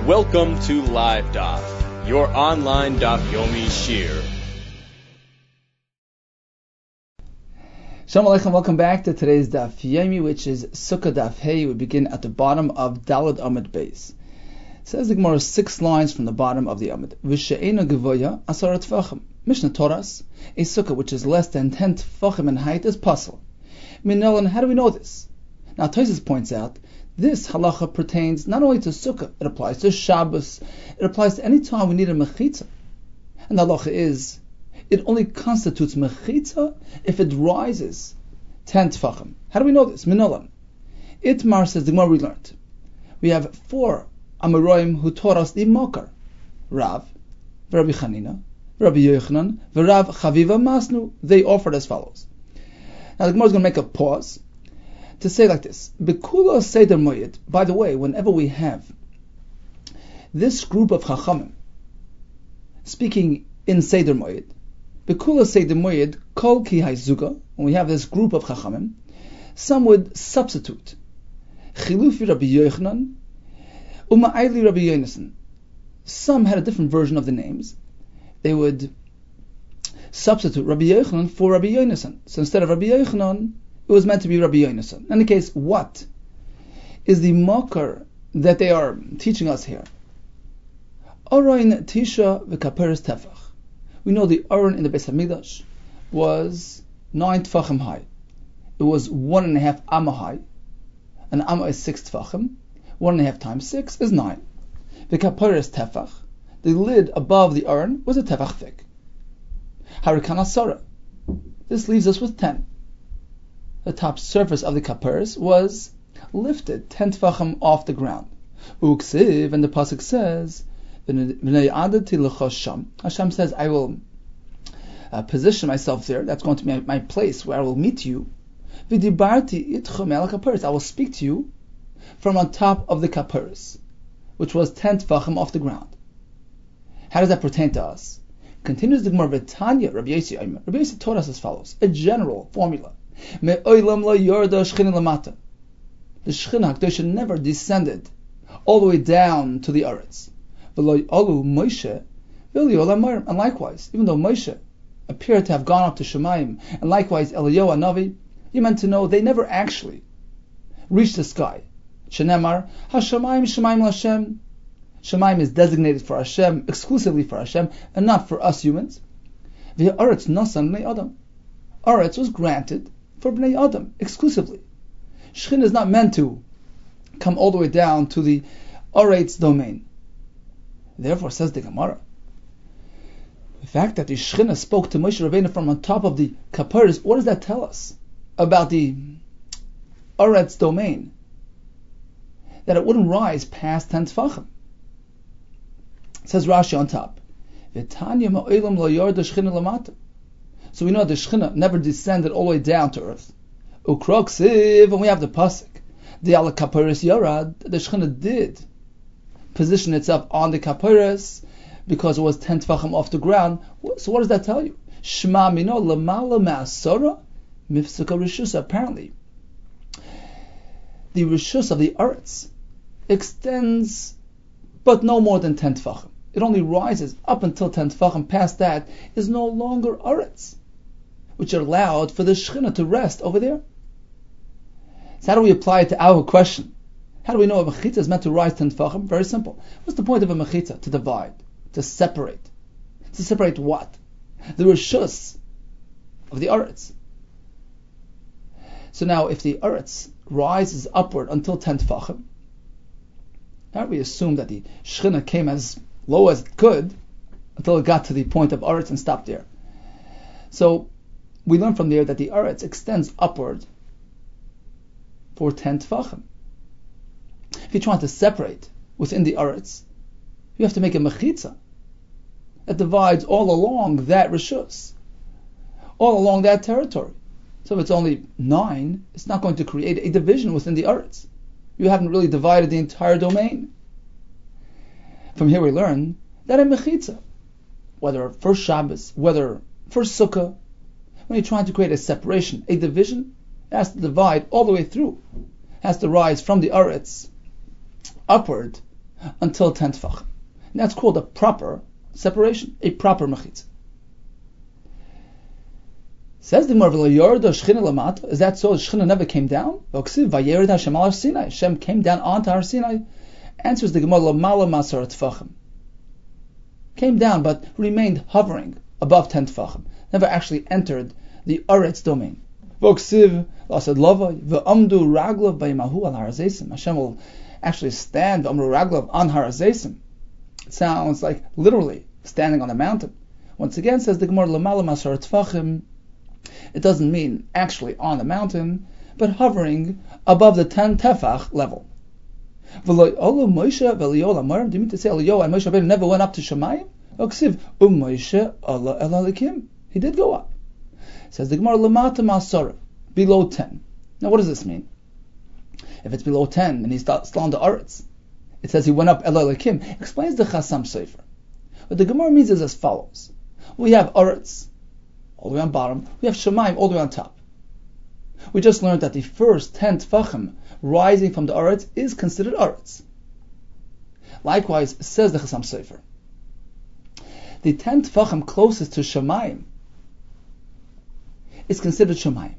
Welcome to Live Daf, your online Daf Yomi Shir. Shalom Aleichem, welcome back to today's Daf Yomi, which is Sukkah Daf Hey. We begin at the bottom of Daled Amud Beis. Says the Gemara 6 lines from the bottom of the Amud. V'she'ena gevoya asar tefachim. Mishnah taught us a sukkah which is less than 10 tefachim in height is pasul. Minolan, how do we know this? Now Tosfos points out this halacha pertains not only to sukkah, it applies to Shabbos, it applies to any time we need a mechitza. And the halacha is, it only constitutes mechitza if it rises 10 tefachim. How do we know this? Minolan. Itmar, says the Gemara, we learned. We have 4 Amoraim who taught us the Mokar. Rav, Rabbi Chanina, Rabbi Yochanan, Rav Chaviva Masnu. They offered as follows. Now the Gemara is going to make a pause to say like this. Bekula Seder Moyed. By the way, whenever we have this group of Chachamim speaking in Seder Moyed, Bekula Seder Moyed, Kol Ki Hayzuga, when we have this group of Chachamim, some would substitute Chilufi Rabbi Yochanan, Uma'ayli Rabbi Yonasan. Some had a different version of the names. They would substitute Rabbi Yochanan for Rabbi Yonasan. So instead of Rabbi Yochanan, it was meant to be Rabbi Yonasan. In any case, what is the makar that they are teaching us here? Aron Tisha v'kaperes tefach. We know the Aron in the Beis Hamikdash was 9 tefachim high. It was 1.5 amma high. An amma is 6 tefachim. 1.5 times 6 is 9. The kaperes tefach, the lid above the Aron, was a tefach thick. Harikan asara. This leaves us with 10. The top surface of the kaperes was lifted 10 tefachim off the ground. Uksiv, and the pasuk says, Hashem says, I will position myself there. That's going to be my place where I will meet you. I will speak to you from on top of the kaperes, which was 10 tefachim off the ground. How does that pertain to us? Continues the Gemara, Tanya, Rabbi Yossi taught us as follows, a general formula. The Shechina HaKadosh never descended all the way down to the Aretz. And likewise, even though Moshe appeared to have gone up to Shemayim, and likewise Eliyahu Hanavi, you meant to know they never actually reached the sky. Shenemar, HaShamayim Shemayim L'Hashem. Shemayim is designated for Hashem, exclusively for Hashem, and not for us humans. The Aretz Nasan Bnei Adam. Aretz was granted for Bnei Adam, exclusively. Shechin is not meant to come all the way down to the Aretz domain. Therefore, says the Gemara, the fact that the Shechina spoke to Moshe Rabbeinu from on top of the kaperes, what does that tell us about the Aretz domain? That it wouldn't rise past 10 tefachim. Says Rashi on top, so we know the Shechina never descended all the way down to earth. Ukroksiv, and we have the pasuk, the ala kaperes yarad, the Shechina did position itself on the kaperes because it was 10 tefachim off the ground. So what does that tell you? Shema mino lamala ma'asora mifsuka rishus. Apparently, the rishus of the Aretz extends but no more than 10 tefachim. It only rises up until 10 tefachim. Past that is no longer Aretz, which allowed for the Shechina to rest over there. So how do we apply it to our question? How do we know a mechitza is meant to rise 10 tefachim? Very simple. What's the point of a mechitza? To divide, to separate. To separate what? The rishus of the Aretz. So now if the Aretz rises upward until 10 tefachim, now we assume that the Shechina came as low as it could until it got to the point of Aretz and stopped there. So we learn from there that the Aretz extends upward for 10 tefachim. If you try to separate within the Aretz, you have to make a mechitza that divides all along that rishus, all along that territory. So if it's only 9, it's not going to create a division within the Aretz. You haven't really divided the entire domain. From here we learn that a mechitza, whether for Shabbos, whether for Sukkah, when you're trying to create a separation, a division, it has to divide all the way through. It has to rise from the Aretz upward until 10 tefachim. And that's called a proper separation, a proper mechitza. Says the Gemara, is that so? Shechina never came down? Hashem came down onto Har Sinai. Answers the Gemara, came down but remained hovering above 10 tefachim. Never actually entered the Aretz domain. Hashem will actually stand on Har Azeisim. It sounds like literally standing on a mountain. Once again, says the Gemara, it doesn't mean actually on the mountain, but hovering above the 10 tefach level. Do you mean to say Eliyahu and Moshe never went up to Shemayim? He did go up. Says the Gemara, Lamata Masara, below 10. Now what does this mean? If it's below 10 and he's still on the Aretz, it says he went up Elal Elokim. Explains the Chasam Sofer. What the Gemara means is as follows. We have Aretz all the way on bottom. We have Shemayim all the way on top. We just learned that the first 10 tefachim rising from the Aretz is considered Aretz. Likewise, says the Chasam Sofer, the 10 tefachim closest to Shemayim is considered Shemayim.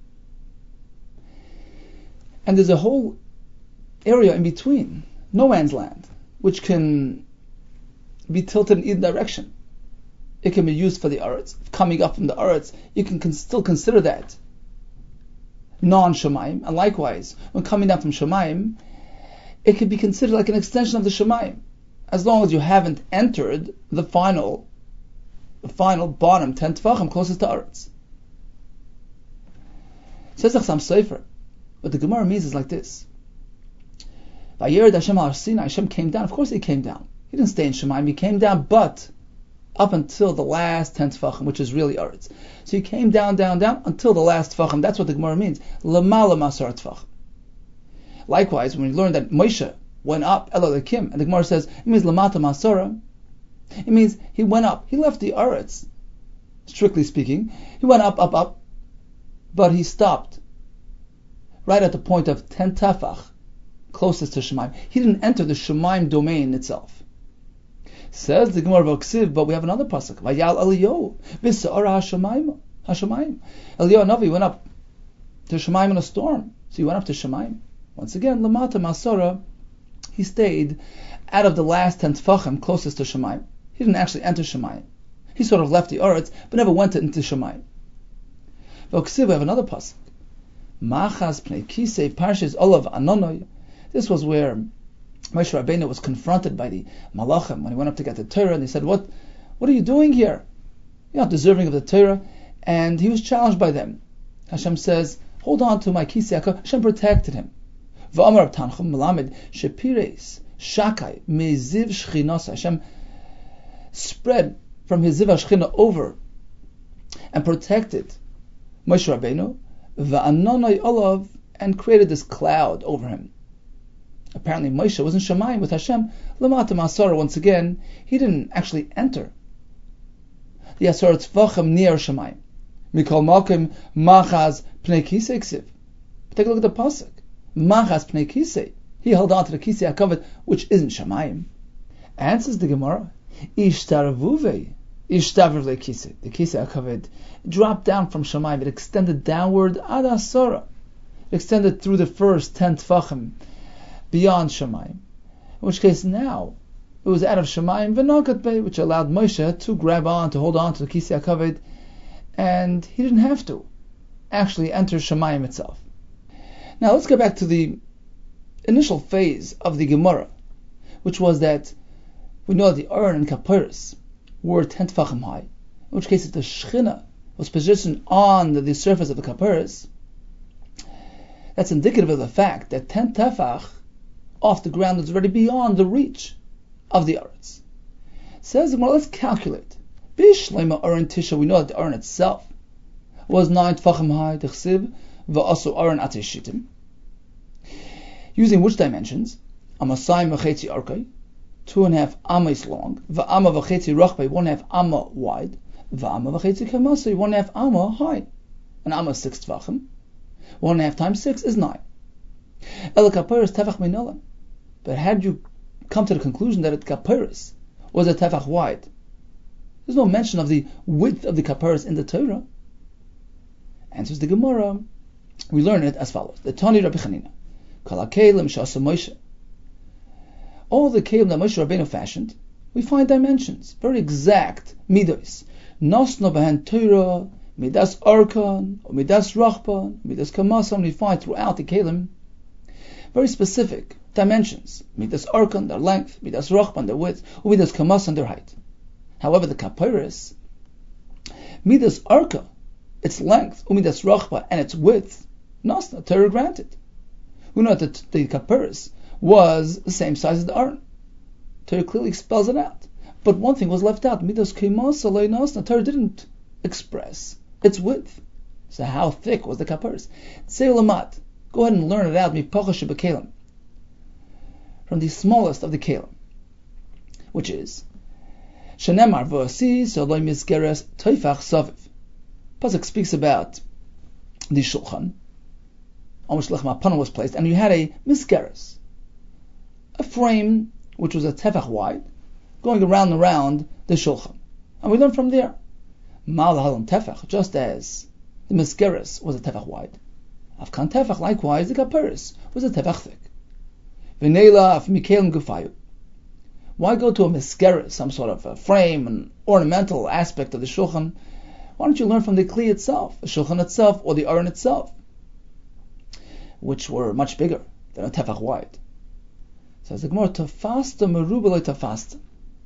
And there's a whole area in between, no man's land, which can be tilted in either direction. It can be used for the Aretz. Coming up from the Aretz, you can still consider that non-Shemayim. And likewise, when coming down from Shemayim, it could be considered like an extension of the Shemayim, as long as you haven't entered the final bottom 10 tefachim closest to Aretz. Says the Chasam Sofer, what the Gemara means is like this. Vayered Hashem al Sinai, Hashem came down. Of course he came down. He didn't stay in Shemayim, he came down, but up until the last 10 tefachim, which is really Aretz. So he came down until the last tefachim. That's what the Gemara means. Lamala masar tefachim. Likewise, when we learn that Moshe went up Elal Elokim, and the Gemara says it means lamata masara, it means he went up. He left the Aretz. Strictly speaking, he went up, but he stopped right at the point of 10 tefach, closest to Shemayim. He didn't enter the Shemayim domain itself. Says the Gemara V'Ksiv, but we have another pasuk. Vayal Eliyahu v'Sa'ara Hashemayim. Eliyahu Navi went up to Shemayim in a storm, so he went up to Shemayim. Once again, Lamata Masara, he stayed out of the last 10 tefachim closest to Shemayim. He didn't actually enter Shemayim. He sort of left the Aretz, but never went into Shemayim. V'Ksiv, we have another pasuk. Machas Pnei Kisei Parshas Olav Anonoy. This was where Moshe Rabbeinu was confronted by the Malachim when he went up to get the Torah, and they said, What are you doing here? You're not deserving of the Torah. And he was challenged by them. Hashem says, hold on to my Kisei HaKavod. Hashem protected him. V'amar Tanchum Melamed Shepires Shakai Meziv Shchinos. Hashem spread from his Ziv HaShchina over and protected Moshe Rabbeinu, V'anonai Olav, and created this cloud over him. Apparently Moshe was in Shemayim with Hashem. Lamata Masara, once again, he didn't actually enter the Asar Tzvachim near Shemayim. Mikol Malkim Machaz Pnei Kisei Ksiv. Take a look at the pasuk. Machaz Pnei Kisei. He held on to the Kisei HaKavod, which isn't Shemayim. Answers the Gemara. Ishtarvuve. Ishtavrv le Kisei. The Kisei HaKavod dropped down from Shemayim. It extended downward ad Asara. It extended through the first 10 tefachim beyond Shemayim. In which case now it was out of Shemayim v'nagat bei, which allowed Moshe to hold on to the Kisei HaKavod, and he didn't have to actually enter Shemayim itself. Now let's get back to the initial phase of the Gemara, which was that we know that the Aron and Kapiris were 10 tefachim high, in which case if the Shechina was positioned on the surface of the Kapiris, that's indicative of the fact that 10 tefach off the ground is already beyond the reach of the Aretz. Says, well, let's calculate. Bishlema Aron Tisha, we know that the Aron itself was 9 tefachim high, T'chsiv, v'asu Aron ateshitim. Using which dimensions? Amasayim v'chetzi arkai, 2.5 amas long, v'ama v'chetzi rachbei, 1.5 amma wide, v'ama v'chetzi kamasai, 1.5 amma high. An amma is 6 tefachim. 1.5 times 6 is 9. El kapiris tefach minolam. But had you come to the conclusion that the kaparis was a tefach wide? There's no mention of the width of the kaparis in the Torah. Answers the Gemara. We learn it as follows: the Tani Rabbi Chanina, Kol HaKelim Sh'asa Moshe. All the kelim that Moshe Rabbeinu fashioned, we find dimensions, very exact midos. Nosno b'hen Torah, midas arkan, or midas rachban, midas kamasam. We find throughout the kelim very specific dimensions. Midas arkan, their length; midas rachban, their width; or midas kamasam, their height. However, the kapiris, midas arka, its length, umidas rachba, and its width, nosna, Torah granted. We know that the kapiris was the same size as the Aron. Torah clearly spells it out. But one thing was left out. Midas keimasa loy nosna. Torah didn't express its width. So how thick was the kapiris? Tzei lamat. Go ahead and learn it out. Mipacha shebekelim. From the smallest of the kelim, which is Shenemar v'asi soloi misgeres toifach saviv. Pasuk speaks about the shulchan on which lechem hapana was placed, and you had a misgeres, a frame which was a tefach wide, going around and around the shulchan. And we learn from there, mal halom tefach, just as the misgeres was a tefach wide, afkan tefach, likewise the kaperis was a tefach thick. V'neila af mikelim gufayu. Why go to a misgeres, some sort of a frame, an ornamental aspect of the shulchan? Why don't you learn from the kli itself, the shulchan itself, or the aron itself, which were much bigger than a tefach wide? Says the Gemara, tafasta meruba lo tafasta.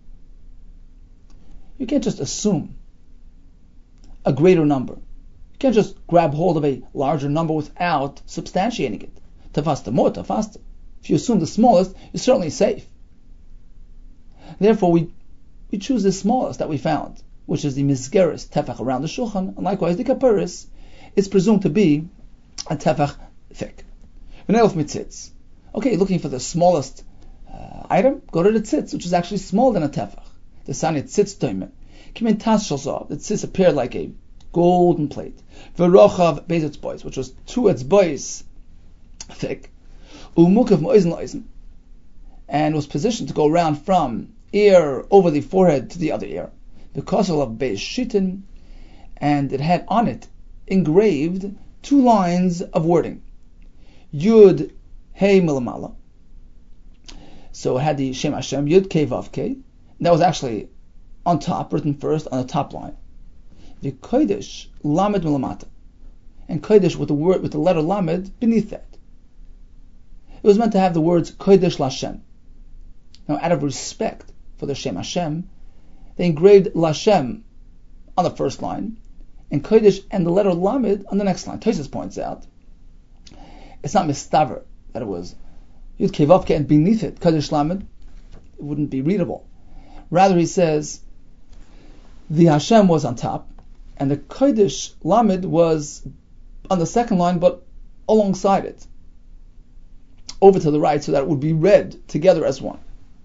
You can't just assume a greater number. You can't just grab hold of a larger number without substantiating it. Tafasta more tafasta. If you assume the smallest, you're certainly safe. Therefore, we choose the smallest that we found, which is the misgeres tefach around the shulchan, and likewise the kaperis is presumed to be a tefach thick. V'neilef mitzitz. Okay, looking for the smallest item, go to the tzitz, which is actually smaller than a tefach. The sani tzitz doimen. Kimin tas shalzav. The tzitz appeared like a golden plate. V'rochav beis etzbois, which was 2 etzbois thick. Umukav mo'izen lo'izen, and was positioned to go around from ear over the forehead to the other ear. The kosel of beis shitin, and it had on it engraved 2 lines of wording. Yud Hey Milamala. So it had the Shem Hashem, Yud Kei Vav Kei. That was actually on top, written first on the top line. The Kodesh Lamed Milamata. And Kodesh with the letter Lamed beneath that. It was meant to have the words Kodesh Lashem. Now, out of respect for the Shem Hashem, they engraved Lashem on the first line, and Kodesh and the letter Lamed on the next line. Tosfos points out, it's not mistaver that it was Yud Kei Vav Kei and beneath it Kodesh Lamed. It wouldn't be readable. Rather, he says the Hashem was on top, and the Kodesh Lamed was on the second line, but alongside it, over to the right, so that it would be read together as one.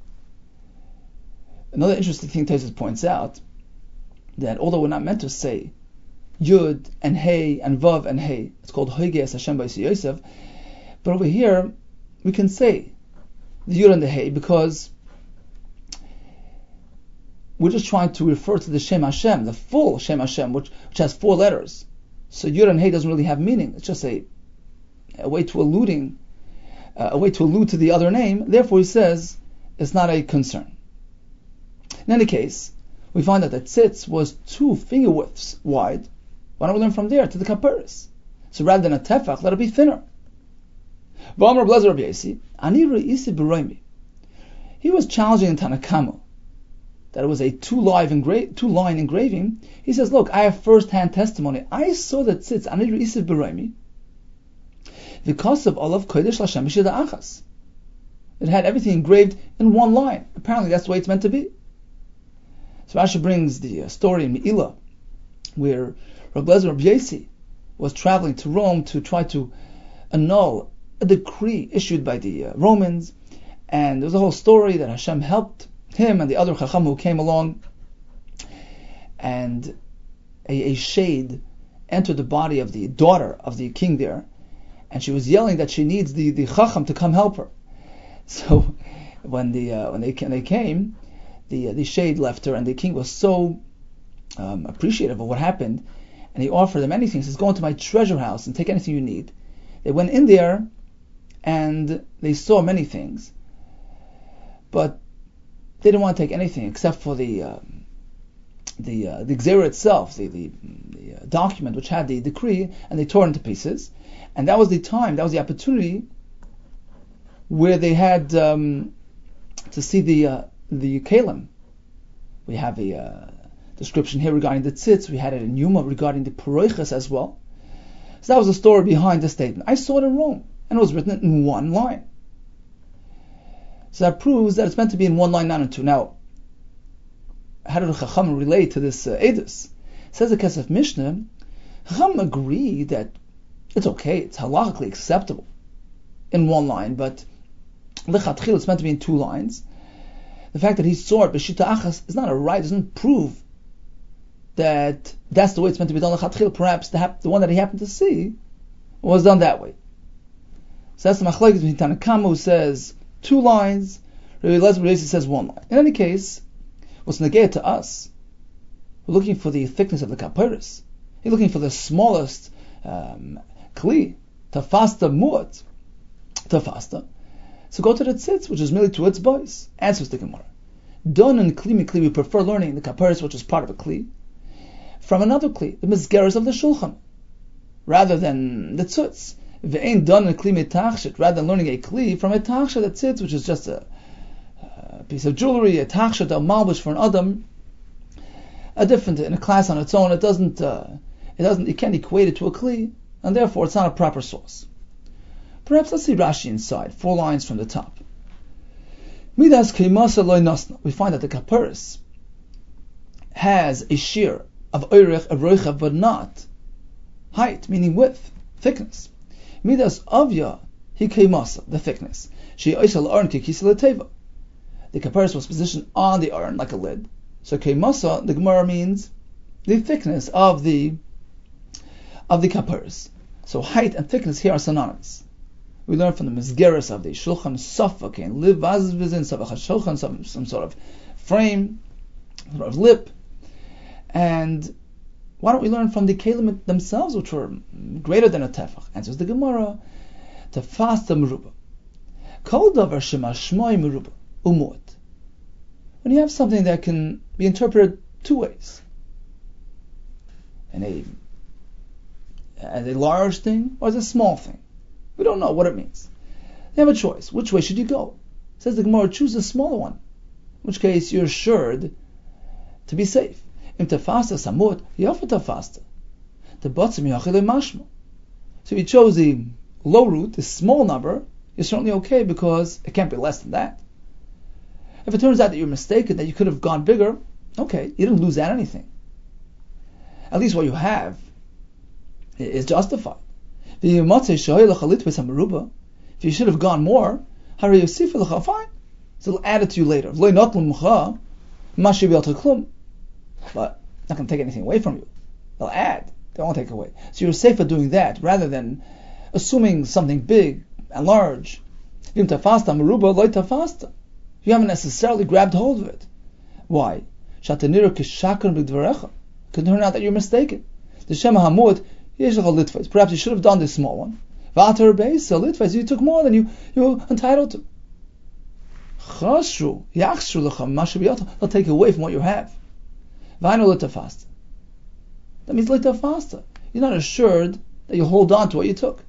Another interesting thing Tosfos points out, that although we're not meant to say Yud and Hey and Vav and Hey, it's called Hoiges Hashem B'Yis Yosef, but over here we can say the Yud and the Hey because we're just trying to refer to the Shem Hashem, the full Shem Hashem, which has 4 letters. So Yud and Hey doesn't really have meaning. It's just a way to allude to the other name. Therefore, he says it's not a concern. In any case, we find that the tzitz was 2 finger widths wide. Why don't we learn from there to the kaperis? So rather than a tefach, let it be thinner. V'amar Blazer Rabbi Yossi, ani re'isi b'roimi. He was challenging in Tanakama that it was a 2-line engraving. He says, look, I have first-hand testimony. I saw that tzitz, ani re'isi b'roimi, because of Olav Kodesh Lashem B'Shida Achas. It had everything engraved in 1 line. Apparently that's the way it's meant to be. So Rashi brings the story in Me'ilah, where Rabbi Lezer Rabbi Yossi was traveling to Rome to try to annul a decree issued by the Romans, and there was a whole story that Hashem helped him and the other Chacham who came along, and a shade entered the body of the daughter of the king there, and she was yelling that she needs the Chacham to come help her. So when they came, the shade left her, and the king was so appreciative of what happened, and he offered them anything. He says, "Go into my treasure house and take anything you need." They went in there, and they saw many things, but they didn't want to take anything except for the Gzera itself, the document which had the decree, and they tore it into pieces. And that was the time, that was the opportunity where they had to see the Kalim. We have a description here regarding the tzitz. We had it in Yuma regarding the Paroiches as well. So that was the story behind the statement. I saw it in Rome, and it was written in one line. So that proves that it's meant to be in one line, not in two. Now, how did the Chacham relate to this edus? Says the Kesef Mishnah, Chacham agree that it's okay, it's halachically acceptable in one line, but lechatchil it's meant to be in two lines. The fact that he saw it b'shita achas is not a right, doesn't prove that that's the way it's meant to be done lechatchil. Perhaps the one that he happened to see was done that way. So that's the machlokes between Tanna Kama, who says two lines, Rabbi Eliezer says one line. In any case, what's negate to us, we're looking for the thickness of the kapiris. You're looking for the smallest kli, tafasta muat, tafasta. So go to the tzitz, which is merely to its boys. Answers the Gemara. Don and kli mikli, we prefer learning the kapiris, which is part of a kli, from another kli, the mizgeres of the shulchan, rather than the tzitz. Ve'ein don and kli mitachshit, rather than learning a kli from a tachshet, the tzitz, which is just a piece of jewelry, a tachshet, a malbush for an adam, a different in a class on its own. It doesn't. You can't equate it to a kli, and therefore it's not a proper source. Perhaps let's see Rashi inside, 4 lines from the top. Midas keimasa loy nasna. We find that the kaparis has a shear of oirech, of roicha, but not height, meaning width, thickness. Midas avya hi keimasa, the thickness. She oisal arn kikisa leteva. The kaparis was positioned on the urn like a lid. So keimasa, the Gemara means the thickness of the kaparis. So height and thickness here are synonymous. We learn from the mizgeres of the shulchan safak and liv vazvizin safak shulchan, some sort of frame, some sort of lip. And why don't we learn from the kelim themselves, which were greater than a tefach? Answers the Gemara, tefasta meruba. Kol davar shemashmoi meruba umut. When you have something that can be interpreted 2 ways, as a large thing or as a small thing, we don't know what it means. You have a choice. Which way should you go? Says the Gemara, choose the smaller one, in which case you're assured to be safe. Im tafasta samut, yafa tafasta. Tebatzim yachile mashma. So if you chose the low root, the small number, you're certainly okay because it can't be less than that. If it turns out that you're mistaken, that you could have gone bigger, okay, you didn't lose out anything. At least what you have is justified. If you should have gone more, fine. So it'll add it to you later. But not going to take anything away from you. They'll add. They won't take away. So you're safer doing that rather than assuming something big and large. You haven't necessarily grabbed hold of it. Why? Could turn out that you're mistaken. Perhaps you should have done this small one. You took more than you were entitled to. They'll take away from what you have. That means litafasta. You're not assured that you'll hold on to what you took.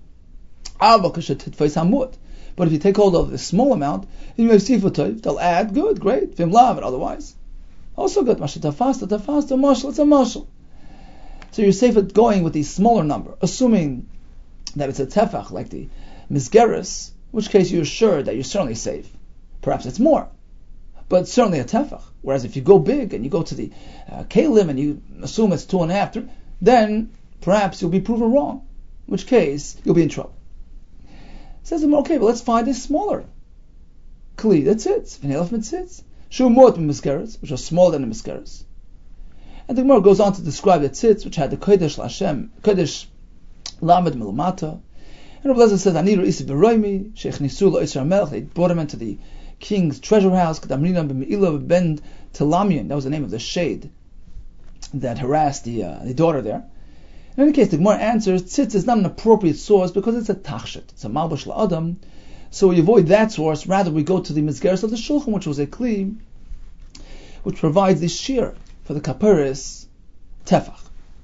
But if you take hold of this small amount, they'll add, good, great, vimlav, and otherwise. Also good. It's a mashal. So you're safe at going with the smaller number, assuming that it's a tefach, like the mizgeres, in which case you're sure that you're certainly safe. Perhaps it's more, but it's certainly a tefach. Whereas if you go big and you go to the kelim and you assume it's 2.5, then perhaps you'll be proven wrong, in which case you'll be in trouble. Says him, okay, but let's find a smaller kli. That's it. V'neilaf mitzitz. Shu mot mizgeres, which are smaller than the mizgeres. And the Gemara goes on to describe the tzitz, which had the kodesh l'Hashem, kodesh lamed milamata. And Rabbi Eliezer says, "Ani re'isi b'roimi, she'echnisu lo'isra melech." They brought him into the king's treasure house. That was the name of the shade that harassed the daughter there. In any case, the Gemara answers, tzitz is not an appropriate source because it's a tachshit, it's a malbush la'adam. So we avoid that source. Rather, we go to the mizgeres of the shulchan, which was a kli, which provides the shear for the kaperis tefach.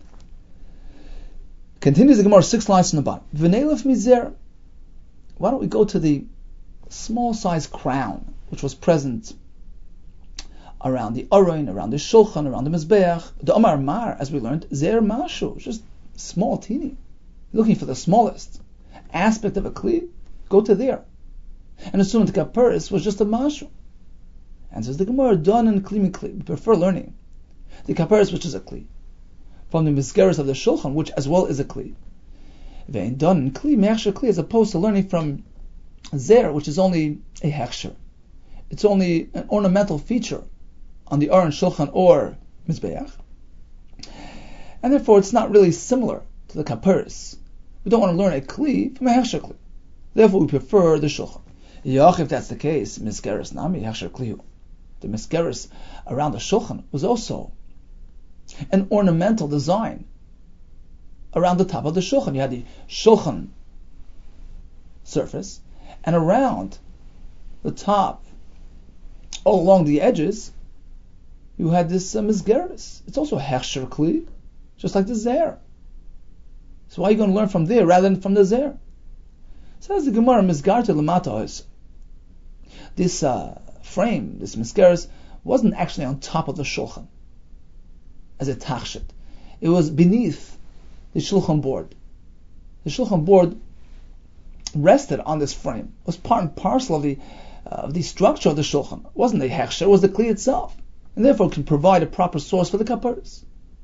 Continues the Gemara 6 lines from the bottom. V'neilef mizer. Why don't we go to the small size crown which was present around the aron, around the shulchan, around the mizbeach. The Omar Mar, as we learned, zer mashu, just small, teeny. Looking for the smallest aspect of a kli, go to there. And assume the kaperis was just a mashu. And says the Gemara, done in kli mikli. We prefer learning the kaperis, which is a kli, from the mizgeres of the shulchan, which as well is a kli. Vein done in kli mechsher kli, as opposed to learning from zer, which is only a hechsher. It's only an ornamental feature on the aron, shulchan, or mizbeach, and therefore it's not really similar to the kaperis. We don't want to learn a kli from a hechsher kli. Therefore, we prefer the shulchan. Yach, if that's the case, mizgeres nami hechsher klihu. The mizgeres around the shulchan was also an ornamental design around the top of the shulchan. You had the shulchan surface, and around the top, all along the edges, you had this mizgeres. It's also a hechsher kli, just like the zer. So why are you going to learn from there rather than from the zer? Says the Gemara, mizgarte lamata. This frame, this mizgeres, wasn't actually on top of the shulchan as a tachshit. It was beneath the shulchan board. The shulchan board rested on this frame. It was part and parcel of the structure of the shulchan. It wasn't the hechsher, it was the kli itself, and therefore it can provide a proper source for the kaparis.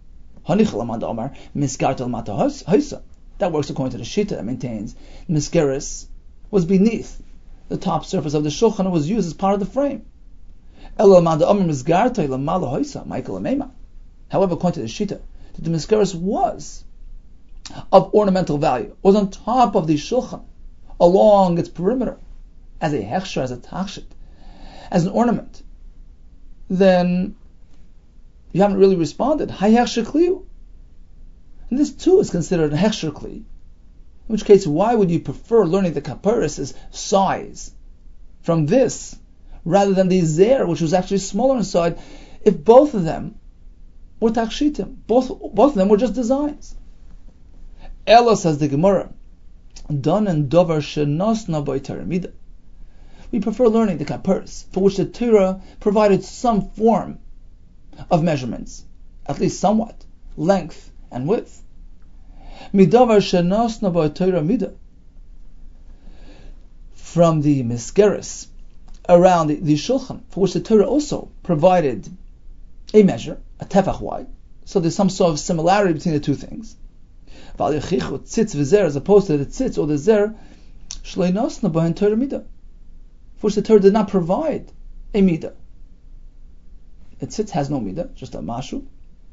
That works according to the shita that maintains mizgeres was beneath the top surface of the shulchan and was used as part of the frame. However, according to the shita, that the mizgeres was of ornamental value, was on top of the shulchan, along its perimeter, as a hechsher, as a tachshit, as an ornament, then you haven't really responded. Hay hechsher kliu. And this too is considered a hechsher kli. In which case, why would you prefer learning the kaperis' size from this rather than the zer, which was actually smaller inside, if both of them were takshitim? Both of them were just designs. Ella, says the Gemara, done and dover shenosna by taramida. We prefer learning the kaperis, for which the Torah provided some form of measurements, at least somewhat, length and width. Midavar shenasna b'Torah mida, from the mizgeres around the shulchan, for which the Torah also provided a measure, a tefach wide. So there's some sort of similarity between the two things. Tzitz v'zer, as opposed to the tzitz or the zer, shleinosna b'hen Torah mida, for which the Torah did not provide a mida. The tzitz has no mida, just a mashu.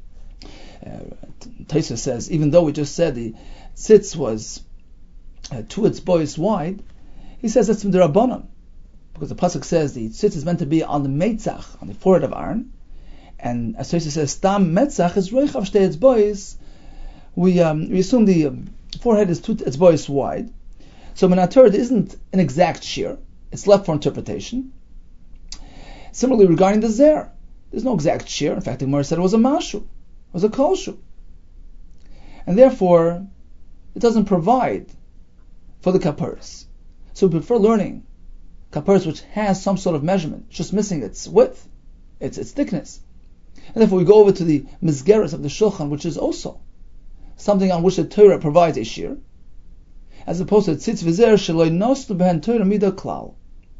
Taisa says, even though we just said the tzitz was 2 etzbois wide, he says that's from the Rabbanon, because the pasuk says the tzitz is meant to be on the meitzach, on the forehead of Aaron, and as Taisa says, stam meitzach is roichav shtei etzbois. We assume the forehead is 2 etzbois wide, so Torah there isn't an exact shear; it's left for interpretation. Similarly, regarding the zer, there's no exact shear. In fact, the Gemara said it was a mashu. Was a kolshu, and therefore it doesn't provide for the kaparis. So we prefer learning kaparis which has some sort of measurement, just missing its width, its thickness, and therefore we go over to the mizgeres of the shulchan, which is also something on which the Torah provides a shear, as opposed to tzitz v'zer sheloi nostu b'hen Torah mida klal.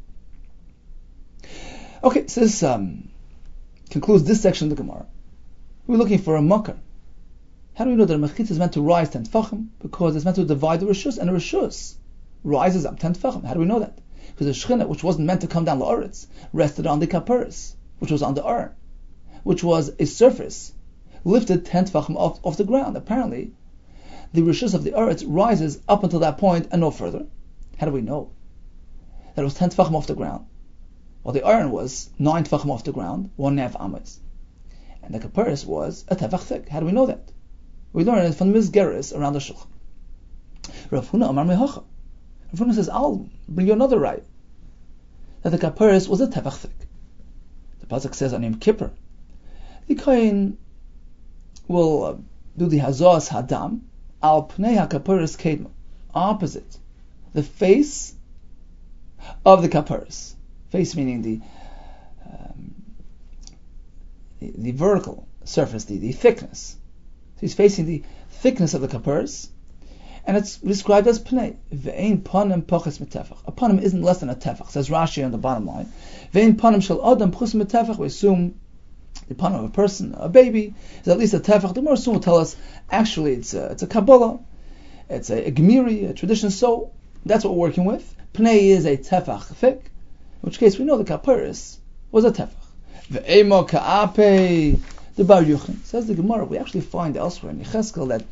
Okay, so this concludes this section of the Gemara. We're looking for a makar. How do we know that a mechitza is meant to rise 10 tefachim? Because it's meant to divide the rishus, and the rishus rises up 10 tefachim. How do we know that? Because the shechina, which wasn't meant to come down the oretz, rested on the kaparis, which was on the aron, which was a surface, lifted 10 tefachim off the ground. Apparently, the rishus of the oretz rises up until that point and no further. How do we know that it was 10 tefachim off the ground? Well, the iron was 9 tefachim off the ground, 1.5 amas. And the kaparis was a tefach thick. How do we know that? We learn it from the Mizgeres around the Shulchan. Rav Huna Amar Mehacha. Rav Huna says, I'll bring you another right. That the kaparis was a tefach thick. The pasuk says on Yom Kippur, the kohen will do the hazos hadam al pnei hakaparis kedma, opposite the face of the kaparis. Face meaning the vertical surface, the thickness. So he's facing the thickness of the kaparis, and it's described as pnei. Ve'ein panim poches metefach. A panim isn't less than a tefach, says Rashi on the bottom line. Ve'ein panim shel adam poches metefach. We assume the panim of a person, a baby, is at least a tefach. The Gemara soon will tell us, actually it's a Kabbalah, it's a Gemiri, a tradition, so that's what we're working with. Pnei is a tefach thick, in which case we know the kaparis was a tefach. Ve'emo ka'ape, the Bar Yuchin. Says the Gemara, we actually find elsewhere in Yecheskel that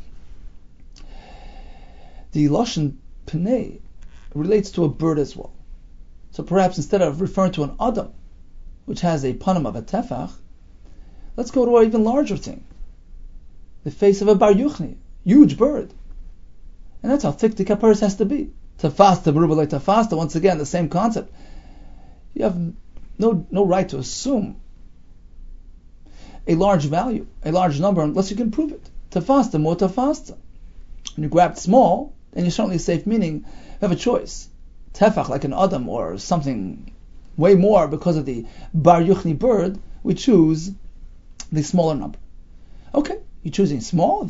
the Lashon Pnei relates to a bird as well. So perhaps instead of referring to an Adam, which has a panim of a tefach, let's go to an even larger thing. The face of a Bar Yuchni, huge bird. And that's how thick the kaparis has to be. Tafasta, berubah tafasta, once again, the same concept. You have no right to assume a large value, a large number, unless you can prove it. Tafasta, mo tafasta. When you grab small, then you're certainly safe, meaning you have a choice. Tefach, like an Adam, or something way more because of the Bar Yuchni bird, we choose the smaller number. Okay, you're choosing small,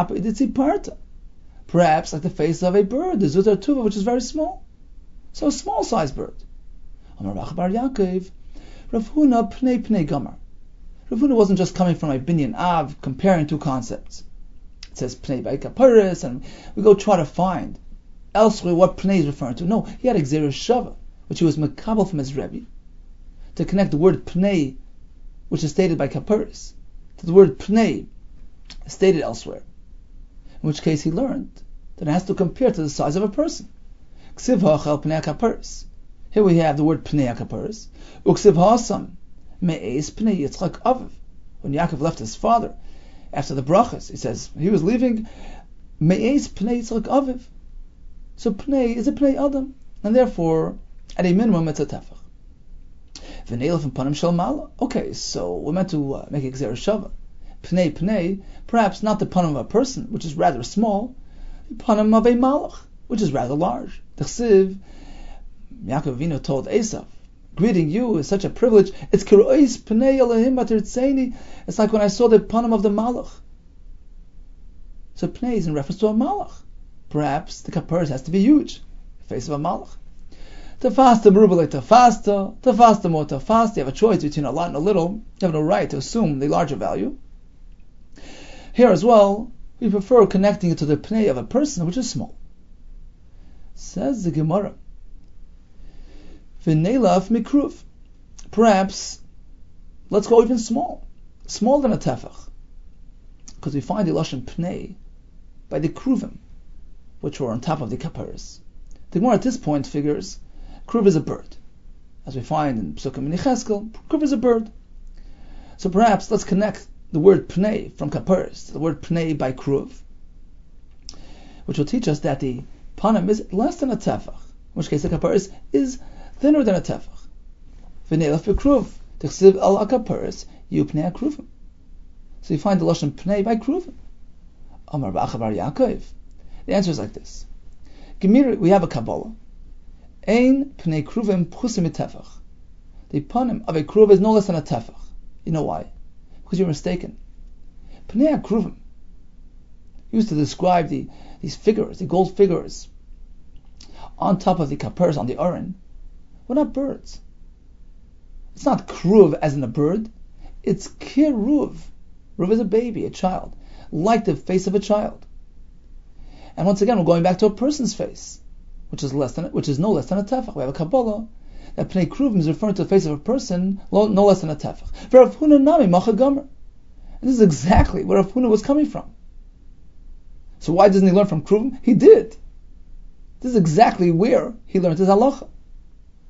perhaps like the face of a bird, the Zutar Tuva, which is very small. So a small sized bird. Amar Rav Bar Yaakov, Rav Huna Pnei Pnei Gamar. Rav Huna wasn't just coming from a binyan av, comparing two concepts. It says Pnei by Kaparis, and we go try to find elsewhere what Pnei is referring to. No, he had Xeris Shava, which he was makabel from his Rebbe, to connect the word Pnei, which is stated by Kaparis, to the word Pnei, stated elsewhere. In which case he learned that it has to compare to the size of a person. Ksiv ha'achal Pnei Kaparis. Here we have the word Pnei Kaparis. Uksiv ha'asam me'ez Pnei Yitzchak Aviv. When Yaakov left his father, after the brachas, he says he was leaving me'ez Pnei Yitzchak Aviv. So Pnei is a Pnei Adam, and therefore, at a minimum, it's a tefach. V'neilaf and panim shel mala. Okay, so we're meant to make a Xeris Shava. Pnei, perhaps not the panim of a person, which is rather small, the panim of a malach, which is rather large. The Chsiv, Yaakov Avinu told Esav, greeting you is such a privilege. It's kirois pnei Elohim atirtzeini. It's like when I saw the panim of the malach. So pnei is in reference to a malach. Perhaps the kaparis has to be huge, the face of a malach. Tafasta berubah tafasta mo tafasta. You have a choice between a lot and a little. You have no right to assume the larger value. Here as well, we prefer connecting it to the pnei of a person, which is small. Says the Gemara, v'neilaf mikruv. Perhaps, let's go even smaller than a tefach, because we find the lashon pnei by the kruvim, which were on top of the kaparis. The Gemara at this point figures kruv is a bird, as we find in Psukim and Yecheskel. Kruv is a bird. So perhaps let's connect the word pnei from kaparis to the word pnei by kruv, which will teach us that the panim is less than a tefach, in which case the kaparis is thinner than a tefach. V'neilaf b'kruv, t'chsiv al kaparis yu pnei kruvim. So you find the lashon pnei by kruvim. Amar Bar Yaakov. The answer is like this. Gemiri, we have a Kabbalah. Ein pnei kruvim pchusim tefach. The panim of a kruv is no less than a tefach. You know why? Because you're mistaken. Pnei kruvim used to describe these figures, the gold figures, on top of the kaparis, on the aron, were not birds. It's not kruv as in a bird. It's kiruv. Ruv is a baby, a child, like the face of a child. And once again, we're going back to a person's face, which is no less than a tefach. We have a Kabbalah that pnei kruvim is referring to the face of a person, no less than a tefach. Rav Huna nami macha gomer. And this is exactly where Rav Huna was coming from. So why doesn't he learn from kruvim? He did. This is exactly where he learned his halacha.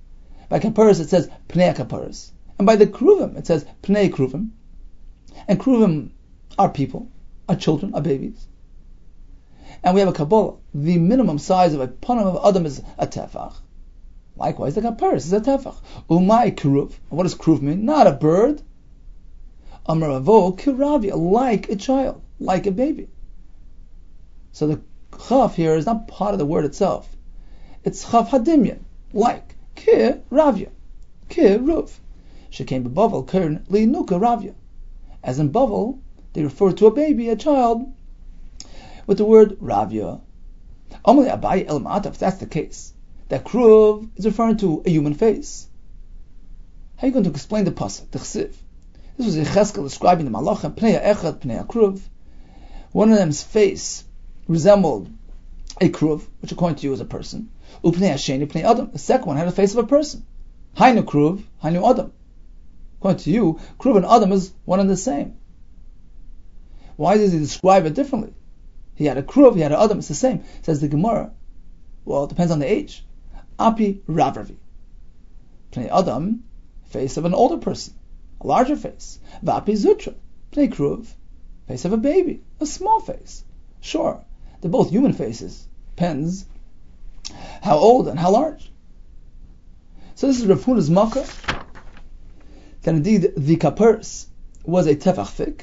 By kaparis it says pnei kaparis. And by the kruvim it says pnei kruvim. And kruvim are people, are children, are babies. And we have a Kabbalah. The minimum size of a panim of Adam is a tefach. Likewise, the kaparis is a tefach. Umay kruv. What does kruv mean? Not a bird. Amravo kiravia, like a child, like a baby. So the chaf here is not part of the word itself. It's chaf hadimyan, like kiravia, kiruv. She came to Bavel kern linuka ravia. As in Bavel, they refer to a baby, a child, with the word ravia. Amalei Abai El Ma'ata, if that's the case, that kruv is referring to a human face. How are you going to explain the pasuk, the chsiv? This was Yecheskel describing the malachim, pnei echad, pnei kruv. One of them's face resembled a kruv, which according to you is a person. Upnei hasheni, pnei adam. The second one had the face of a person. Hainu kruv, hainu adam. According to you, kruv and adam is one and the same. Why does he describe it differently? He had a kruv, he had an adam, it's the same. Says the Gemara. Well, it depends on the age. Api ravravi. Pnei adam, face of an older person, a larger face. Vapi zutra. Pnei kruv, face of a baby, a small face. Sure, they're both human faces. Depends how old and how large. So this is Rav Huna's makkah, that indeed the kaparis was a tefach thick.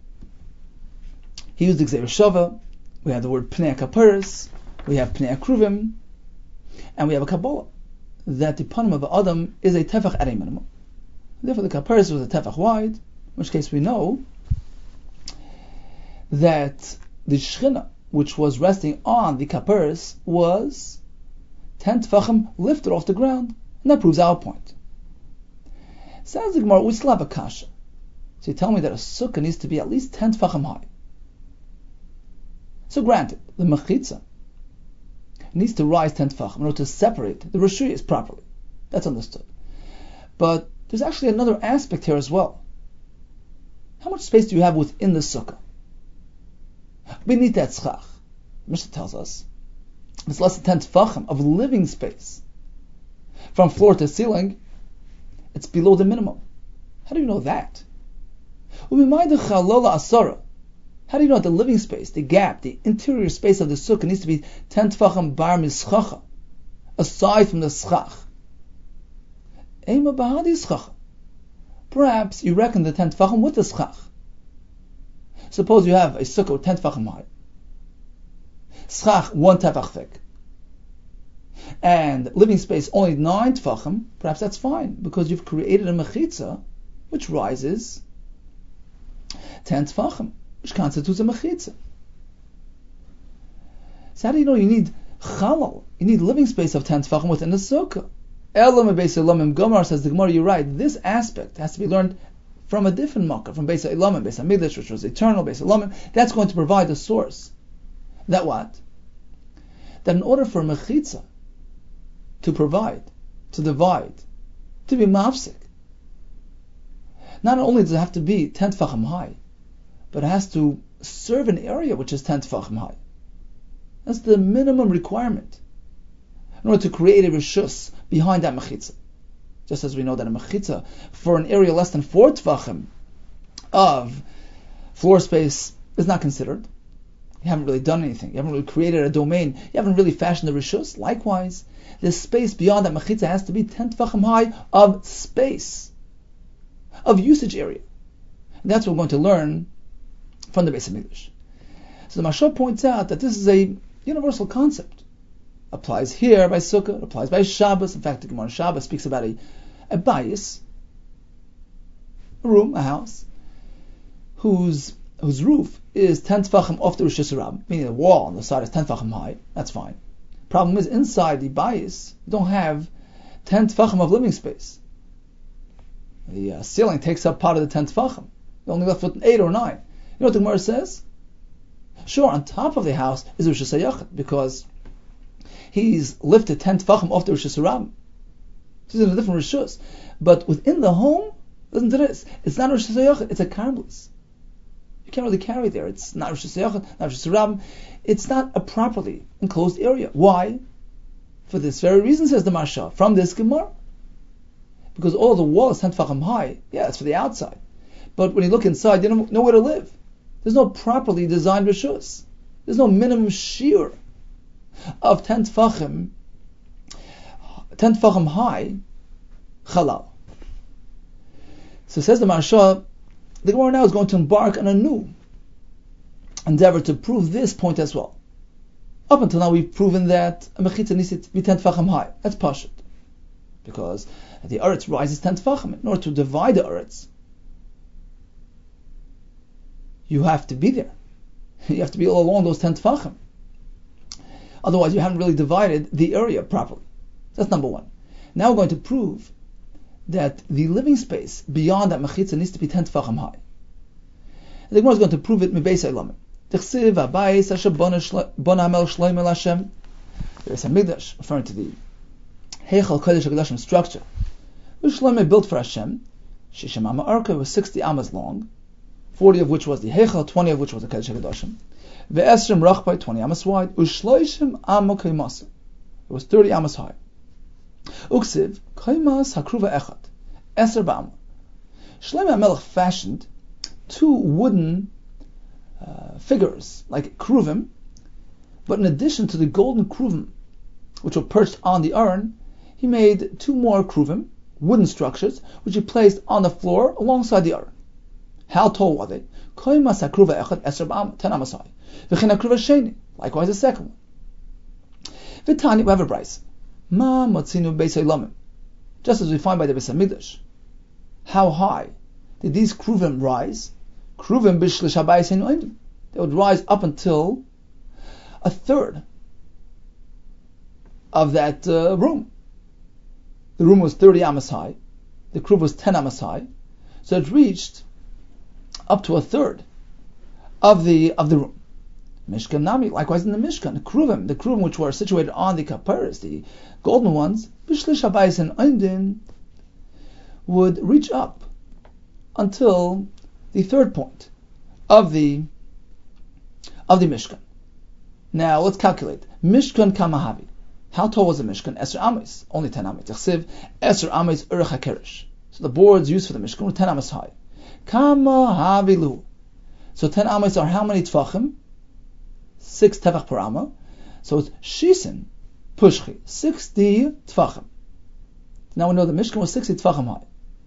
He used the Gzeir Shava. We have the word Pnei Kaparis, we have Pnei Kruvim, and we have a Kabbalah that the panim of Adam is a tefach at a minimum. Therefore, the Kaparis was a tefach wide, in which case we know that the Shechina, which was resting on the Kaparis, was 10 tefachim lifted off the ground, and that proves our point. Sounds like Gemara, we still have a kasha. So you tell me that a sukkah needs to be at least 10 tefachim high. So granted, the mechitza needs to rise 10 tefachim in order to separate the reshuyos properly. That's understood. But there's actually another aspect here as well. How much space do you have within the sukkah? Beneath that tzchach, Mishnah tells us, it's less than 10 tefachim of living space. From floor to ceiling, it's below the minimum. How do you know that? How do you know that the living space, the gap, the interior space of the sukkah needs to be 10 tefachim bar mischacha, aside from the schach? Ema bahadi schach. Perhaps you reckon the 10 tefachim with the schach. Suppose you have a sukkah with 10 tefachim high, schach 1 tefach thick, and living space only 9 tefachim. Perhaps that's fine because you've created a mechitza which rises 10 tefachim, which constitutes a mechitza. So how do you know you need chalal? You need living space of 10 tefachim within the sukkah. Elam Beis Elamim Gomar, says the Gemara, you're right. This aspect has to be learned from a different makkah, from Beis Elamim, Beis Hamikdash, which was eternal, Beis Elamim. That's going to provide the source. That what? That in order for a mechitza to provide, to divide, to be mafsik, not only does it have to be 10 tefachim high, but it has to serve an area which is 10 tefachim high. That's the minimum requirement in order to create a reshus behind that mechitza. Just as we know that a mechitza for an area less than 4 tefachim of floor space is not considered. You haven't really done anything. You haven't really created a domain. You haven't really fashioned the reshus. Likewise, the space beyond that mechitza has to be 10 tefachim high of space, of usage area. And that's what we're going to learn from the Beis Hamikdash. So the Mashal points out that this is a universal concept. Applies here by Sukkah, applies by Shabbos. In fact, the Gemara Shabbos speaks about a bayis, a room, a house, whose roof is 10 tefachim off the Rosh Hashanah, meaning the wall on the side is 10 tefachim high. That's fine. Problem is, inside the bayis, you don't have 10 tefachim of living space. The ceiling takes up part of the 10 tefachim. You're only left with 8 or 9. You know what the Gemara says? Sure, on top of the house is Rosh Hashanah, because he's lifted 10 tefachim off the Rosh Hashanah. He's in a different Rishus. But within the home, listen to this, it's not Rosh Hashanah, it's a karblis. You can't really carry there. It's not Rosh Hashanah, not Rosh Hashanah. It's not a properly enclosed area. Why? For this very reason, says the Marsha, from this Gemara. because all the wall is 10 tefachim high. Yeah, it's for the outside. But when you look inside, you don't know where to live. There's no properly designed rishus. There's no minimum shear of 10 tefachim high chalal. So says the Maharsha, the Gemara now is going to embark on a new endeavor to prove this point as well. Up until now we've proven that a mechitza needs to be 10 tefachim high. That's pashut. Because the eretz rises 10 tefachim. In order to divide the eretz, you have to be there. You have to be all along those 10 tefachim. Otherwise you haven't really divided the area properly. That's number one. Now we're going to prove that the living space beyond that mechitza needs to be 10 tefachim high. The Gemara is going to prove it mibeis Eilamim. T'chsiv habayis asher bona hamel shloimeh l'Hashem. There is a mikdash referring to the Heichal Kodesh HaKadoshim structure, which Shloimeh built for Hashem. Shishim Amma Arka was 60 amas long, 40 of which was the Heichal, 20 of which was the Kodesh HaKadoshim. Ve'esrim rachbai, 20 amas wide. Ushloishim amma kaimasa. It was 30 amas high. Uksiv kaimas hakruva echad. Eser ba'ama. Shloimeh HaMelech fashioned 2 wooden figures, like kruvim, but in addition to the golden kruvim, which were perched on the Aron, he made 2 more kruvim, wooden structures, which he placed on the floor alongside the Aron. How tall were they? 10 amas high. Likewise the second one. V'tani, we have a brayso. Ma matzinu beis Eilamim. Just as we find by the Beis Hamikdash. How high did these kruvim rise? Kruvim b'shlish habayis heinu oimdim. They would rise up until a third of that room. The room was 30 amas high. The kruv was 10 amas high. So it reached up to a third of the room. Mishkan Nami, likewise in the Mishkan, the kruvim which were situated on the kaparas, the golden ones, b'shlish habayis and oimdim, would reach up until the third point of the Mishkan. Now let's calculate. Mishkan kamahavi. How tall was the Mishkan? Eser amis, only 10 amis. T'chsiv eser amis urech hakerish. So the boards used for the Mishkan were 10 amis high. Kamahavi lu. So 10 amis are how many tefachim? 6 tefach per amma. So it's shisin pushchi, 60 tefachim. Now we know the Mishkan was 60 tefachim high.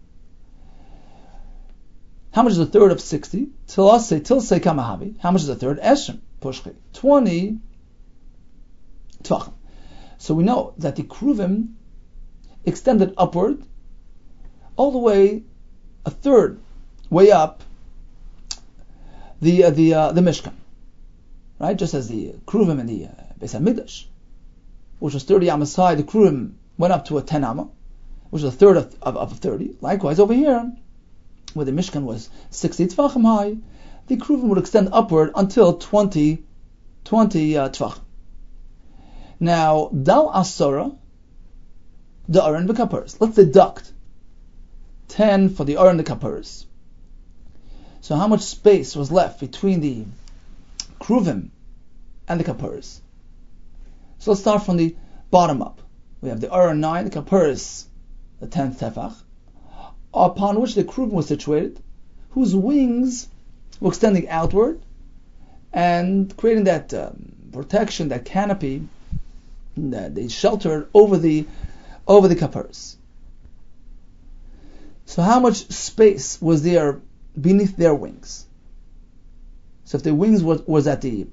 How much is a third of 60? Tilse kamahavi. How much is a third? Esrim pushchi, 20 tefachim. So we know that the kruvim extended upward all the way, a third way up the Mishkan, right? Just as the kruvim in the Beis Hamikdash, which was 30 amas high, the kruvim went up to a 10 amma, which is a third of 30. Likewise over here, where the Mishkan was 60 tefachim high, the kruvim would extend upward until 20 tefachim. Now, dal asara, the Aron v'kaparas. Let's deduct 10 for the Aron v'kaparas. So how much space was left between the kruvim and the kaparas? So let's start from the bottom up. We have the Aron 9, the kaparas, the 10th tefach, upon which the kruvim was situated, whose wings were extending outward and creating that protection, that canopy, that they sheltered over the kaparas. So how much space was there beneath their wings? So if the wings were at the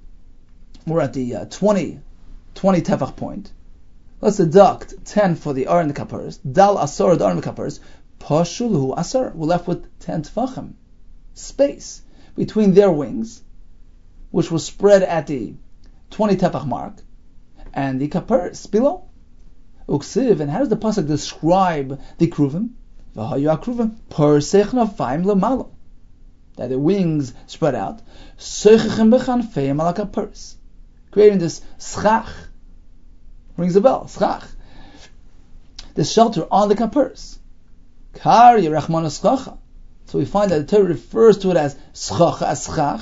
20 tefach point, let's deduct 10 for the Aron kaparas. Dal asar the Aron kaparas. Pashulhu asar. We're left with 10 tefachim space between their wings, which was spread at the 20 tefach mark, and the kaparas below. Uksiv, and how does the pasuk describe the kruvim? V'hayu kruvim parsech nafayim lemalo. That the wings spread out, seichim bechanfeim ala kaparas, creating this schach. Rings a bell, schach. This shelter on the kaparas. Kar yerachman eschacha. So we find that the Torah refers to it as schach, as schach,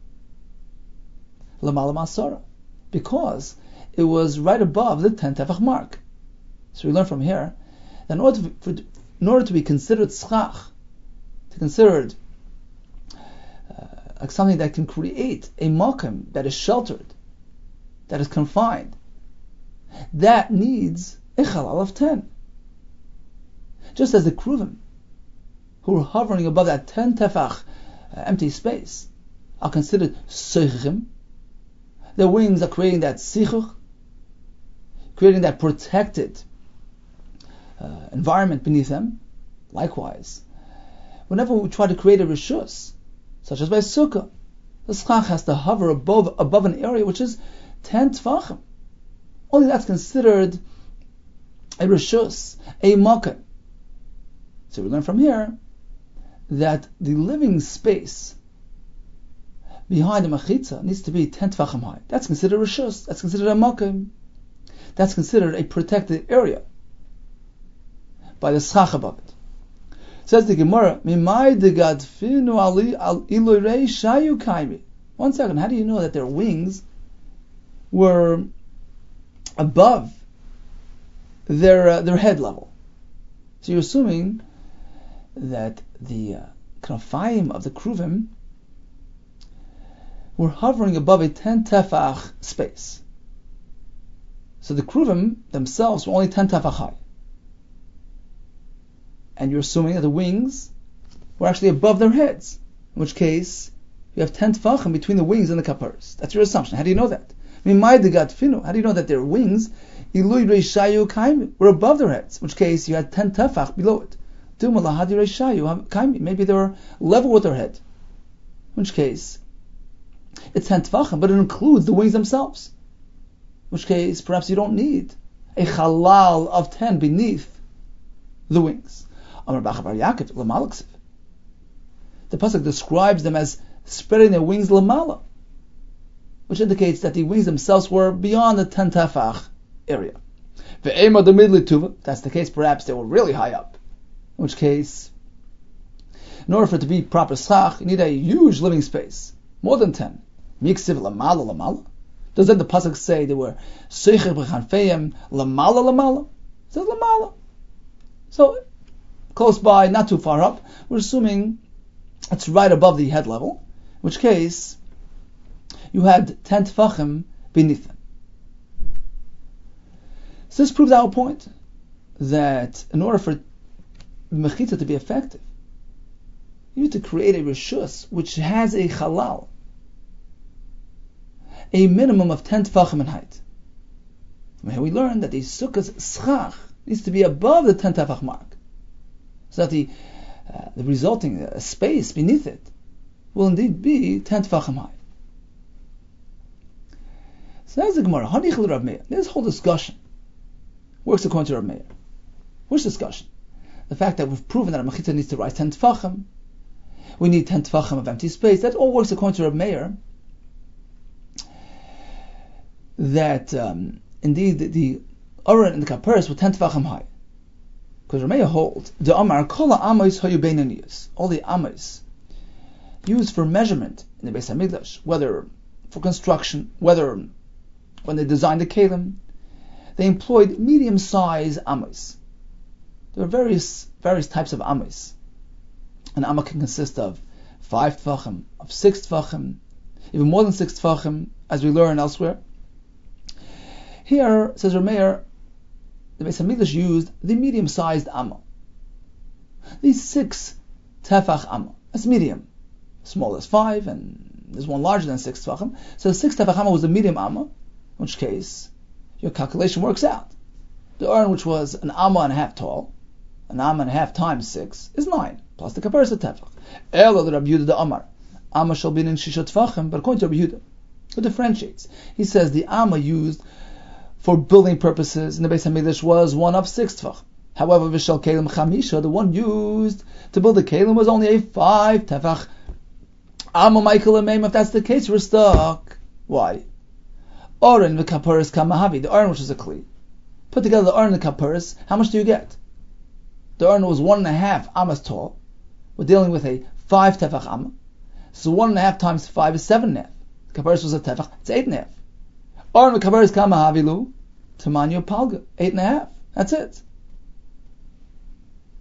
lemala masara, because it was right above the 10 tefach mark. So we learn from here that in order in order to be considered schach, to considered like something that can create a makom that is sheltered, that is confined, that needs a chalal of 10. Just as the kruvim, who are hovering above that 10 tefach empty space, are considered seichim, their wings are creating that sichuch, creating that protected environment beneath them. Likewise, whenever we try to create a rishus, such as by sukkah, the schach has to hover above an area which is 10 tefachim. Only that's considered a rishus, a makom. So we learn from here that the living space behind the mechitza needs to be 10 tefachim high. That's considered rishus. That's considered a makom. That's considered a protected area by the schach above it. Says the Gemara, one second, how do you know that their wings were above their head level? So you're assuming that the knafayim of the kruvim were hovering above a 10 tefach space. So the kruvim themselves were only 10 tefach high. And you're assuming that the wings were actually above their heads, in which case you have 10 tefachim between the wings and the kaparas. That's your assumption. How do you know that? How do you know that their wings were above their heads, in which case you had 10 tefach below it? Maybe they were level with their head, in which case it's 10 tefachim, but it includes the wings themselves, in which case perhaps you don't need a halal of 10 beneath the wings. The pasuk describes them as spreading their wings lamala, which indicates that the wings themselves were beyond the 10 tefach area. That's the case, perhaps they were really high up, in which case, in order for it to be proper schach, you need a huge living space, more than 10. Miksiv lamala. Does then the pasuk say they were seicher b'chanfeim lamala? It says lamala. So, close by, not too far up, we're assuming it's right above the head level, in which case you had 10 tefachim beneath them. So this proves our point, that in order for mechitza to be effective, you need to create a rishus which has a halal, a minimum of 10 tefachim in height. From here we learn that the sukkah's schach needs to be above the 10 tefach mark, so that the resulting space beneath it will indeed be 10 tefachim high. So that's the Gemara. This whole discussion works according to Rav Meir. Which discussion? The fact that we've proven that a mechitza needs to rise 10 tefachim, we need 10 tefachim of empty space, that all works according to Rav Meir, that indeed the Aron and the Kaparis were 10 tefachim high. Because Rav Meir holds the Amar Kola Amos Hayu Beinaniyos, all the Amos used for measurement in the Beis Hamikdash, whether for construction, whether when they designed the Kelim, they employed medium-sized Amos. There are various types of Amos. An Amma can consist of 5 tefachim, of 6 tefachim, even more than 6 tefachim, as we learn elsewhere. Here, says Rav Meir, the Beis Hamikdash used the medium-sized Amma. These 6 tefach Amma, that's medium. Small as 5, and there's one larger than 6 tefachim. So 6 tefach Amma was the medium Amma, in which case your calculation works out. The urn, which was an Amma and a half tall, an Amma and a half times 6, is 9, plus the kaparis of tefach. Elo the Rabbi Yehuda the Amar, Amma shall be in shisha tefachim, but according to Rabbi Yehuda, who differentiates, he says the Amma used for building purposes in the Beis Hamikdash was one of 6 tefach. However, Vishal Kelim Chamisha, the one used to build the Kelim, was only a 5 tefach. Amma Michael Ameim, if that's the case, we're stuck. Why? Oren v'kaparis kamahavi, the Oren which is a Kli. Put together the Oren and the kaparis, how much do you get? The Oren was 1.5 Ammas tall. We're dealing with a 5 tefach Amma. So 1.5 times 5 is 7.5. The kaparis was a tefach, it's 8.5. Oren v'kaparis kamahavilu, Tamanyo Palga, 8.5. That's it.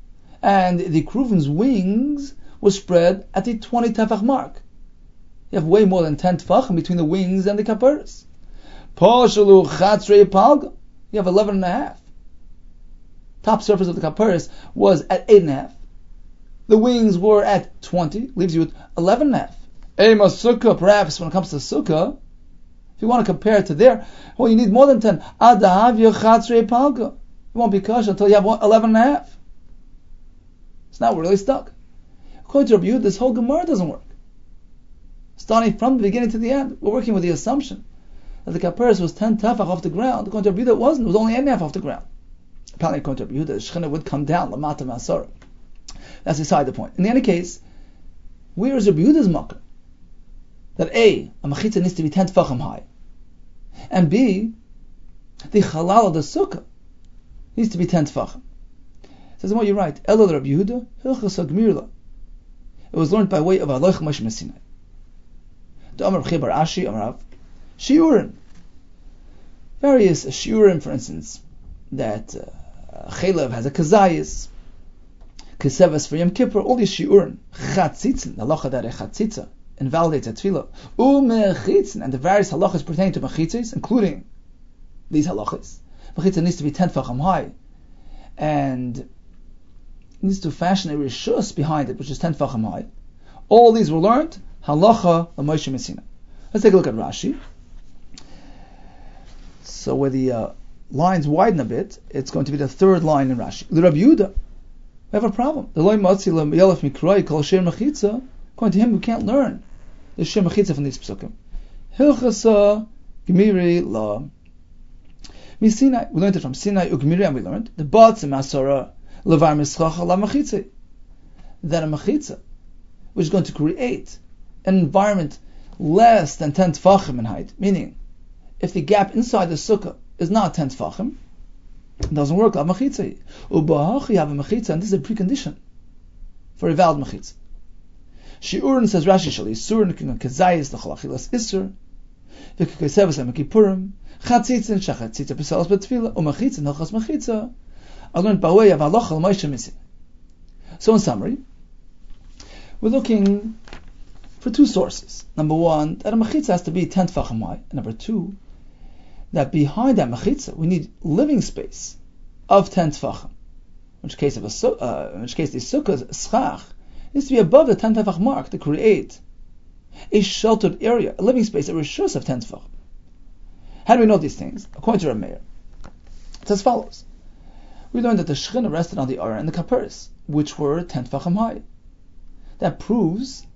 and the Kruvim's wings were spread at the 20 tefach mark. You have way more than 10 tefachim between the wings and the kaparis. Poshalu chatzrei palga. You have 11.5. Top surface of the kaparis was at 8.5. The wings were at 20, leaves you with 11.5. Ema sukkah, perhaps when it comes to sukkah, if you want to compare it to there, well, you need more than 10. Adahavya chatzrei palga. You won't be kosher until you have 11.5. So now we're really stuck. According to Rabbi Yehuda, this whole Gemara doesn't work. Starting from the beginning to the end, we're working with the assumption that the kaparis was 10 tefach off the ground. According to Rabbi Yehuda, it wasn't. It was only 8.5 off the ground. Apparently, according to Rabbi Yehuda, the Shechina would come down, lamata ma'asara. That's beside the point. In any case, where is Rabbi Yehuda's makar? That A machitza needs to be 10 tefachim high, and B, the halal of the sukkah needs to be 10 tefachim. Says, well, you're right. Elul Rabbi Yehuda, hilchas hagmirla. It was learned by way of Aloich Moshe Messinai. The Amar B'chei Bar Ashi, Amarav, shiurim. Various shiurim, for instance, that Chelev has a kazayis, Kesevas for Yom Kippur, all these shiurim, chatzitzin, the halacha that a chatzitza invalidates a tefillah, umechitzin, and the various halachas pertaining to mechitzis, including these halachas. Mechitza needs to be 10 tefachim high, and needs to fashion a rishus behind it, which is 10 tefachim high. All these were learned halacha l'Moshe Messinai. Let's take a look at Rashi. So where the lines widen a bit, it's going to be the third line in Rashi. The Rabbi Yehuda, we have a problem. According to him, we can't learn the Shir Mechitza from these psukim. Hilchasa Gemiri La Misinai. We learned it from Sinai Ugmiri, and we learned the Batzim Asara Levar Mischacha La Mechitza. That a Mechitza, which is going to create an environment less than 10 tefachim in height, meaning if the gap inside the sukkah is not 10 tefachim, it doesn't work. La Mechitza. Ubahach, you have a Mechitza, and this is a precondition for a valid Mechitza. Shiurin, says Rashi, Shali Surin, Kazayis, the Chalachilas Isser, Vikakasevas and Mekipurim, Chatzitzin, Shachatzitza, Pesalas Betfila, Umachitza, Hilchas Mechitza, are learned by way of Halacha L'Moshe Messinai. So in summary, we're looking for two sources. Number one, that a Mechitza has to be 10 tefachim high. And number two, that behind that Mechitza, we need living space of 10 tefachim. In which case the Sukkah's schach needs to be above the 10 tefach mark to create a sheltered area, a living space, a rishus of 10 tefach. How do we know these things? According to Rameir, it's as follows. We learned that the Shechina rested on the Aron and the Kaparis, which were 10 tefachim high. That proves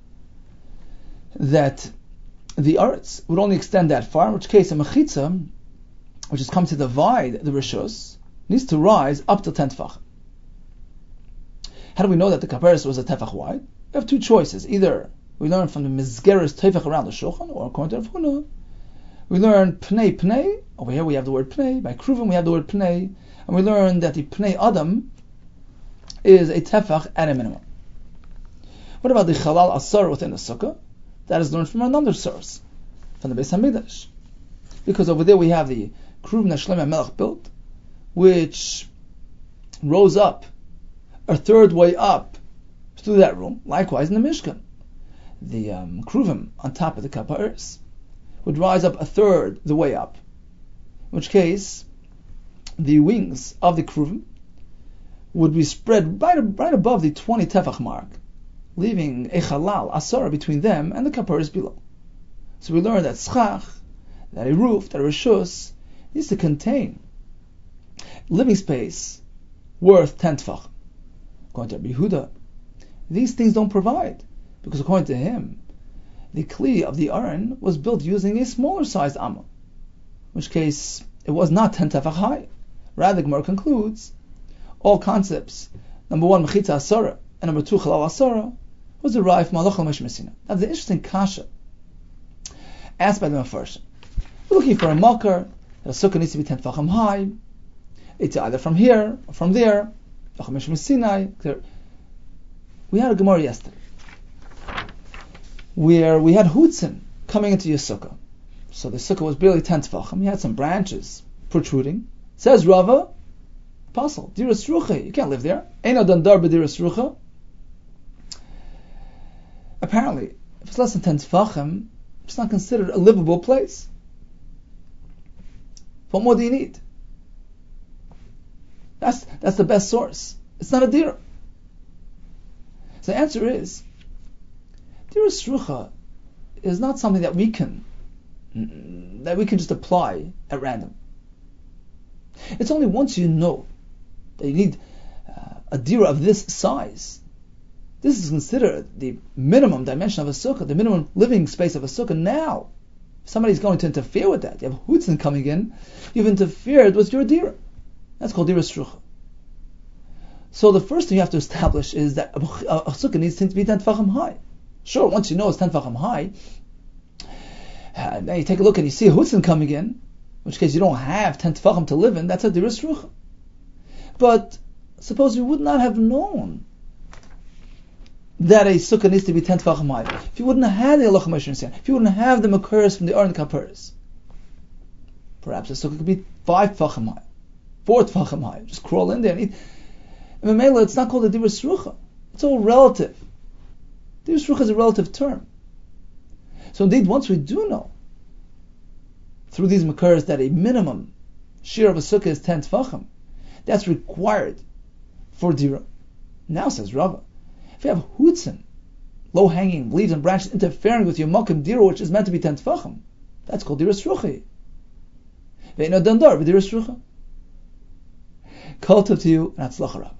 that the Aretz would only extend that far, in which case a Mechitza, which has come to divide the rishus, needs to rise up to 10 tefachim. How do we know that the Kaparis was a tefach wide? We have two choices. Either we learn from the Mizgeres tefach around the Shulchan, or according to Rav Huna, we learn Pnei. Over here we have the word Pnei. By Kruvim we have the word Pnei. And we learn that the Pnei Adam is a tefach at a minimum. What about the Chalal Asar within the Sukkah? That is learned from another source, from the Beis HaMikdash. Because over there we have the Kruvim that Shlomo HaMelech built, which rose up a third way up through that room. Likewise in the Mishkan, the Kruvim on top of the Kaparis would rise up a third the way up, in which case the wings of the Kruvim would be spread right above the 20 tefach mark, leaving a Chalal Asara between them and the Kaparis below. So we learn that schach, that a roof, that a rishus, needs to contain living space worth 10 tefach. According to Rabbi Yehuda, these things don't provide, because according to him, the Kli of the Aron was built using a smaller sized Amma, in which case it was not 10 tefach high. Rather, the Gemara concludes, all concepts, number one, Mechitza Asara, and number two, Chalal Asara, was derived from Halacha L'Moshe Messinai. Now, the interesting kasha asked by the Mefarshim, we're looking for a makar, that a sukkah needs to be 10 tefachim high. It's either from here or from there. We had a Gemara yesterday where we had Hutzin coming into your sukkah. So the sukkah was barely 10 tefachim. You had some branches protruding. Says Rava, Apostle, Diras Rucha, you can't live there. Eino Dandar b'Diras Rucha. Apparently, if it's less than 10 tefachim, it's not considered a livable place. What more do you need? That's the best source. It's not a dira. So the answer is, Diras Rucha is not something that we can just apply at random. It's only once you know that you need a dira of this size. This is considered the minimum dimension of a sukkah, the minimum living space of a sukkah. Now, if somebody's going to interfere with that, you have hutzin coming in, you've interfered with your dira. That's called diras rucha. So the first thing you have to establish is that a sukkah needs to be 10 tefachim high. Sure, once you know it's 10 tefachim high, now you take a look and you see a hutzin coming in, in which case you don't have 10 tefachim to live in, that's a diras rucha. But suppose you would not have known that a sukkah needs to be 10 tefachim high. If you wouldn't have had the halacha Moshe Rabbeinu, if you wouldn't have the makuras from the Aron Kaparis, perhaps a sukkah could be 5 tefachim high, 4 tefachim high. Just crawl in there and eat. And Mamela, it's not called a diras rucha. It's all relative. Diras rucha is a relative term. So indeed, once we do know through these makuras that a minimum share of a sukkah is 10 tefachim, that's required for dira. Now says Rava, if you have hutzin, low-hanging leaves and branches interfering with your makom dira, which is meant to be 10 tefachim, that's called diras rucha. Ve'ino dandar v'diras rucha. Kol tov to you, and atzlacha Rab.